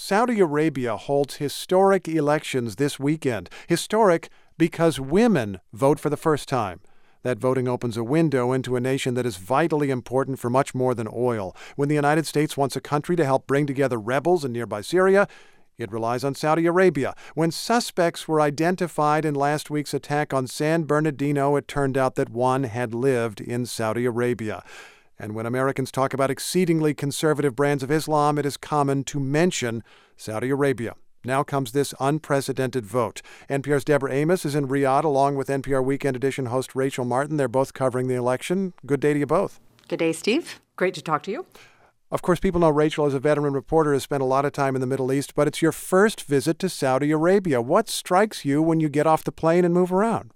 Saudi Arabia holds historic elections this weekend. Historic because women vote for the first time. That voting opens a window into a nation that is vitally important for much more than oil. When the United States wants a country to help bring together rebels in nearby Syria, it relies on Saudi Arabia. When suspects were identified in last week's attack on San Bernardino, it turned out that one had lived in Saudi Arabia. And when Americans talk about exceedingly conservative brands of Islam, it is common to mention Saudi Arabia. Now comes this unprecedented vote. NPR's Deborah Amos is in Riyadh along with NPR Weekend Edition host Rachel Martin. They're both covering the election. Good day to you both. Good day, Steve. Great to talk to you. Of course, people know Rachel as a veteran reporter has spent a lot of time in the Middle East, but it's your first visit to Saudi Arabia. What strikes you when you get off the plane and move around?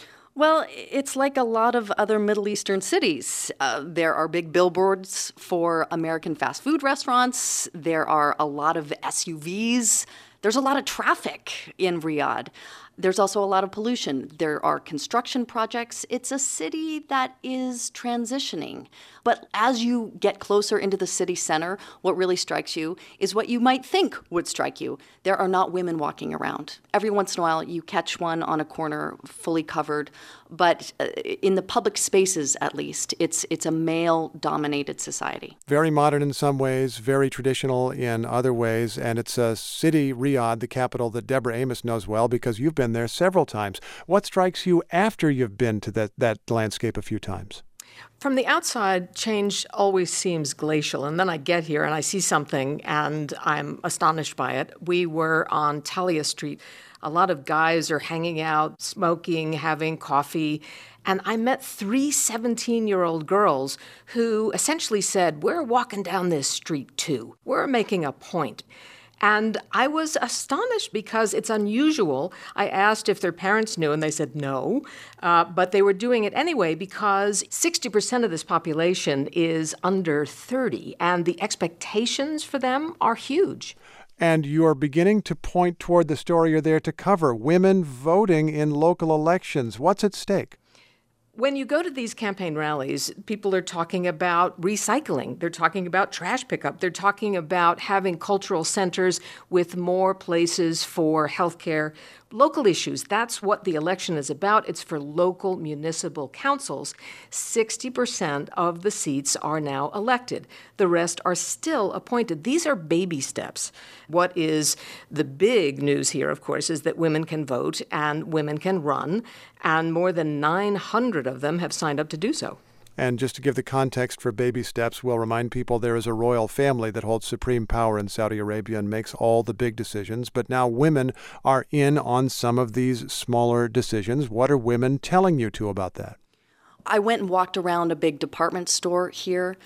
Well, it's like a lot of other Middle Eastern cities. There are big billboards for American fast food restaurants. There are a lot of SUVs. There's a lot of traffic in Riyadh. There's also a lot of pollution. There are construction projects. It's a city that is transitioning. But as you get closer into the city center, what really strikes you is what you might think would strike you. There are not women walking around. Every once in a while, you catch one on a corner fully covered. But in the public spaces, at least, it's a male-dominated society. Very modern in some ways, very traditional in other ways. And it's a city, Riyadh, the capital that Deborah Amos knows well because you've been there several times. What strikes you after you've been to that landscape a few times? From the outside, change always seems glacial. And then I get here and I see something and I'm astonished by it. We were on Talia Street. A lot of guys are hanging out, smoking, having coffee. And I met 3 17-year-old girls who essentially said, "We're walking down this street too. We're making a point." And I was astonished because it's unusual. I asked if their parents knew, and they said no. But they were doing it anyway because 60% of this population is under 30, and the expectations for them are huge. And you're beginning to point toward the story you're there to cover, women voting in local elections. What's at stake? When you go to these campaign rallies, people are talking about recycling. They're talking about trash pickup. They're talking about having cultural centers with more places for healthcare. Local issues, that's what the election is about. It's for local municipal councils. 60% of the seats are now elected. The rest are still appointed. These are baby steps. What is the big news here, of course, is that women can vote and women can run, and more than 900 of them have signed up to do so. And just to give the context for baby steps, we'll remind people there is a royal family that holds supreme power in Saudi Arabia and makes all the big decisions. But now women are in on some of these smaller decisions. What are women telling you two about that? I went and walked around a big department store here,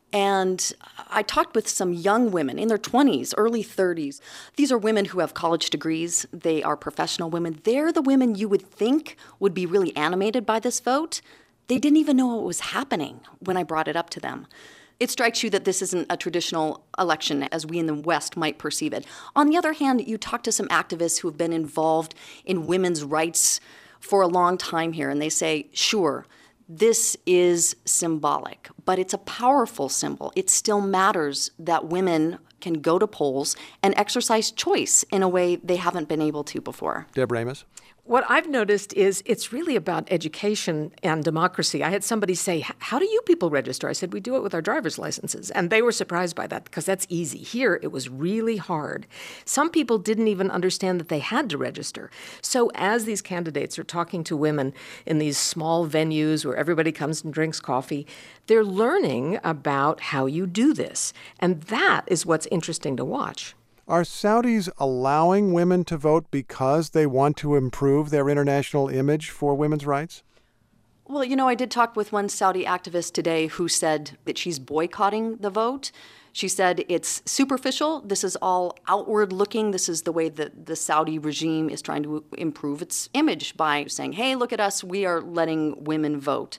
and I talked with some young women in their 20s, early 30s. These are women who have college degrees. They are professional women. They're the women you would think would be really animated by this vote. They didn't even know what was happening when I brought it up to them. It strikes you that this isn't a traditional election as we in the West might perceive it. On the other hand, you talk to some activists who have been involved in women's rights for a long time here, and they say, sure, this is symbolic, but it's a powerful symbol. It still matters that women can go to polls and exercise choice in a way they haven't been able to before. Deborah Amos? What I've noticed is it's really about education and democracy. I had somebody say, "How do you people register?" I said, "We do it with our driver's licenses." And they were surprised by that because that's easy. Here, it was really hard. Some people didn't even understand that they had to register. So as these candidates are talking to women in these small venues where everybody comes and drinks coffee, they're learning about how you do this. And that is what's interesting to watch. Are Saudis allowing women to vote because they want to improve their international image for women's rights? Well, I did talk with one Saudi activist today who said that she's boycotting the vote. She said it's superficial. This is all outward looking. This is the way that the Saudi regime is trying to improve its image by saying, hey, look at us, we are letting women vote.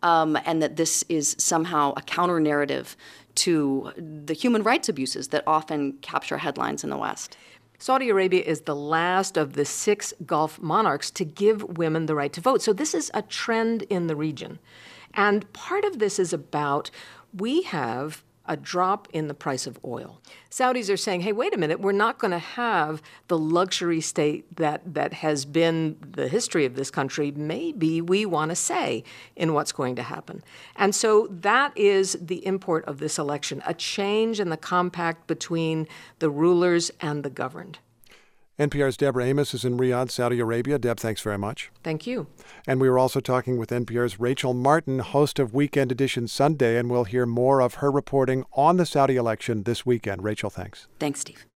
And that this is somehow a counter-narrative to the human rights abuses that often capture headlines in the West. Saudi Arabia is the last of the 6 Gulf monarchs to give women the right to vote. So this is a trend in the region. And part of this is about we have a drop in the price of oil. Saudis are saying, hey, wait a minute, we're not going to have the luxury state that has been the history of this country. Maybe we want to say in what's going to happen. And so that is the import of this election, a change in the compact between the rulers and the governed. NPR's Deborah Amos is in Riyadh, Saudi Arabia. Deb, thanks very much. Thank you. And we were also talking with NPR's Rachel Martin, host of Weekend Edition Sunday, and we'll hear more of her reporting on the Saudi election this weekend. Rachel, thanks. Thanks, Steve.